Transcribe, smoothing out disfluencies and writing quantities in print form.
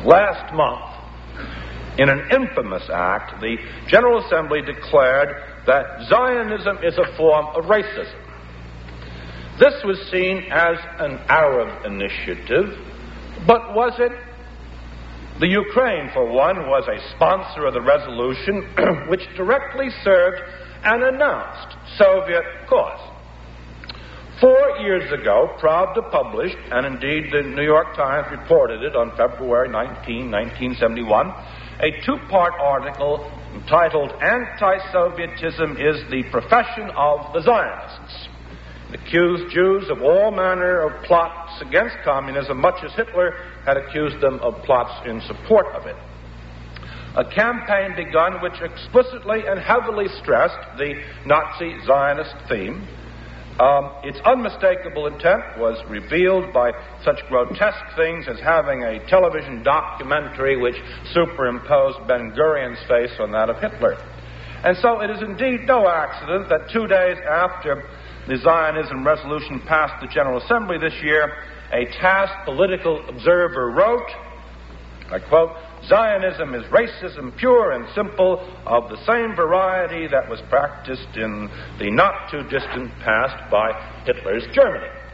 Last month, in an infamous act, the General Assembly declared that Zionism is a form of racism. This was seen as an Arab initiative, but was it? The Ukraine, for one, was a sponsor of the resolution which directly served an announced Soviet cause. 4 years ago, Pravda published, and indeed the New York Times reported it on February 19, 1971, a two-part article entitled "Anti-Sovietism is the Profession of the Zionists." It accused Jews of all manner of plots against communism, much as Hitler had accused them of plots in support of it. A campaign begun which explicitly and heavily stressed the Nazi Zionist theme. Its unmistakable intent was revealed by such grotesque things as having a television documentary which superimposed Ben-Gurion's face on that of Hitler. And so it is indeed no accident that 2 days after the Zionism resolution passed the General Assembly this year, a tasked political observer wrote, I quote, "Zionism is racism pure and simple, of the same variety that was practiced in the not-too-distant past by Hitler's Germany."